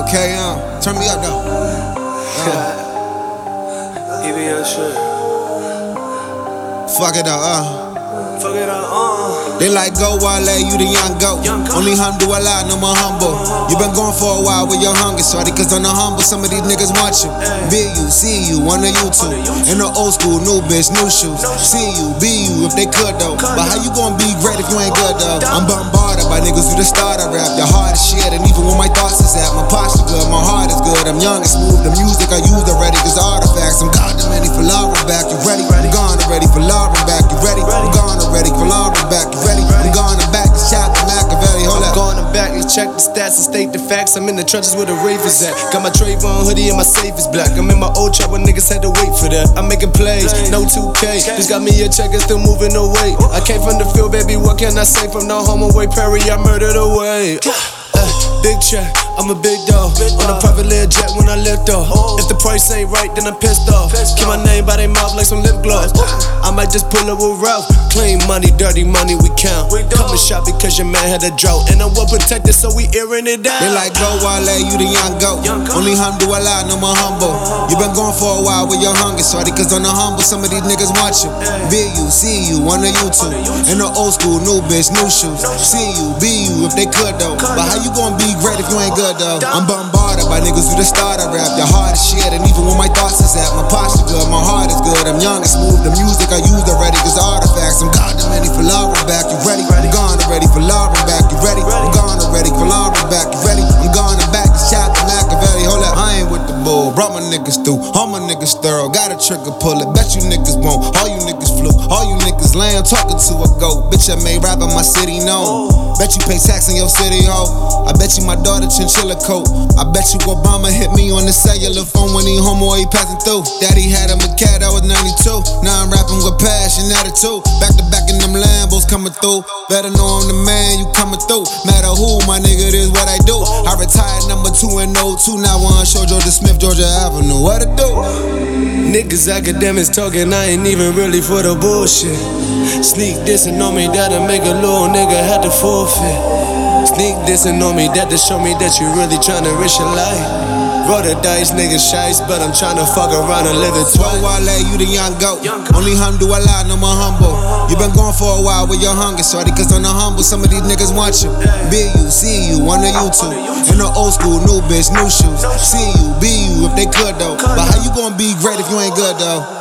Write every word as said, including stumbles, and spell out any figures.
Okay, um, turn me up though. Give me your shit. Fuck it up, uh. Fuck it up, uh. They like go Wale, you the young goat. Only Hamdulillah, no more humble. You been going for a while with your hunger, shorty, cause on the humble, some of these niggas watch you. Be you, see you, on the YouTube. In the old school, new bitch, new shoes. See you, be you, if they could though. But how you gonna be great if you ain't good though? I'm bombarded by niggas who the start of rap. Your heart is shit, and even when my thoughts is at, my posture good, my heart is good. I'm young and smooth, the music I used already, cause artifacts. I'm God the many for Lauren back, you ready? I'm gone already for Lauren back, you ready? I'm gone already for Lauren back, you ready? I'm gone and back, it's shot to Machiavelli, hold up. I'm going and back, let's check the stats and state the facts. I'm in the trenches where the Ravens at. Got my Trayvon hoodie and my safe is black. I'm in my old trap where niggas had to wait for that. I'm making plays, no two K. Just got me a check and still moving away. I came from the field, baby, what can I say? From no home away, Perry, I murdered away. Uh, big check, I'm a big dog. On a private little jet when I lift off. If the price ain't right, then I'm pissed off. Keep my name by their mouth like some lip gloss. I might just pull up with Ralph. Clean money, dirty money, we count. Come and shop because your man had a drought. And I'm well protected, so we airing it down. They like go Wale, you the young goat. Only Hamdulillah, no more humble. You been going for a while with your hunger, shorty, cause on the humble, some of these niggas watch you. Be you, see you, on the YouTube. In the old school, new bitch, new shoes. See you, be you, if they could though. But how you gonna be great if you ain't good though? I'm bombarded by niggas who the start of rap. Your heart is shit, and even when my thoughts is at, my posture good, my heart is good. I'm young and smooth, the music I used already, cause artifacts. I'm God the many for Lauren back, you ready? I'm gone already for Lauren back, you ready? I'm gone already for Lauren back, you ready? I'm gone and back, it's shot to Machiavelli, hold up. I ain't with the bull, brought my niggas through, all my niggas thorough, got a trigger pull it, bet you niggas won't, all you niggas flew, all you niggas lame, talking to a goat, bitch I made rap in my city known, bet you pay tax in your city, ho, I bet you my daughter chinchilla coat, I bet you Obama hit me on the cellular phone when he home or he passing through, daddy had him a cat, I was ninety-two, now I'm rapping with passion, attitude, back to back in them Lambos coming through, better know I'm the man, you coming through, matter who, my nigga, this what I do, I retired number two and oh two, now one show Georgia Smith, Georgia Avenue, what to do? Niggas academics talking, I ain't even really for the bullshit. Sneak dissing on me, that'll make a little nigga have to forfeit. Sneak dissing on me, that to show me that you really tryna risk your life. Roll the dice, niggas shice, but I'm tryna fuck around and live it twice. Wale, you the young goat. Only Hamdulillah, no more humble. You been going for a while with your hunger, shorty, cause on the humble, some of these niggas watch you. Be you, see you, on the YouTube. In the old school, new bitch, new shoes. See you, be you, if they could though. But how you gonna be great if you ain't good though?